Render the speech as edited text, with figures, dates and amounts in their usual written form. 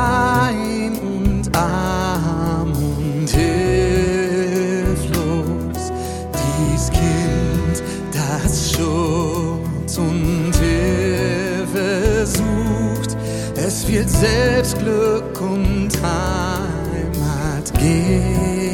klein und arm und hilflos. Dies Kind, das Schutz und Hilfe sucht, es wird selbst Glück und Heimat geben.